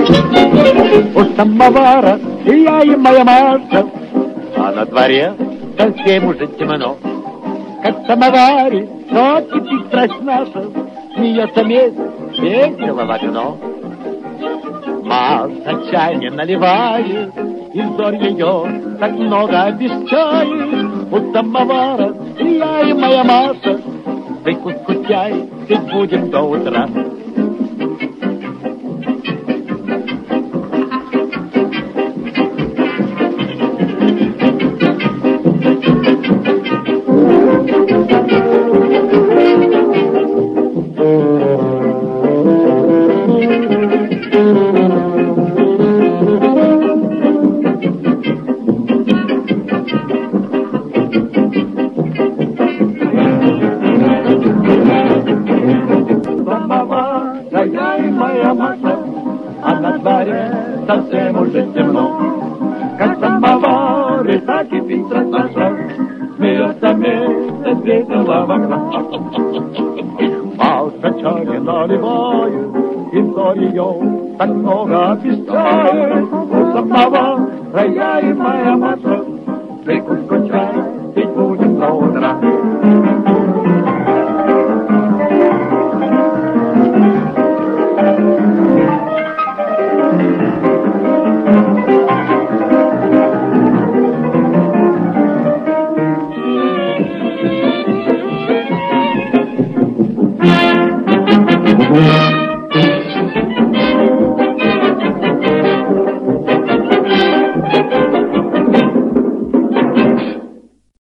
У самовара я и моя Маша, а на дворе совсем уже темно. Как в самоваре, но кипит страсть наша, смеется месяц, весело в окно. Маша чай не наливает, и взор ее так много обещает. У самовара я и моя Маша, прикуску чай пить будем до утра. Я и моя Маша, а на дворе совсем уже темно. Как самовар, так и пицца наша, смеется месяц весело в окно. Маша чай наливает, и взор ее так много обещает. У самовара я и моя Маша, прикуску чай пить будем до утра. Yeah.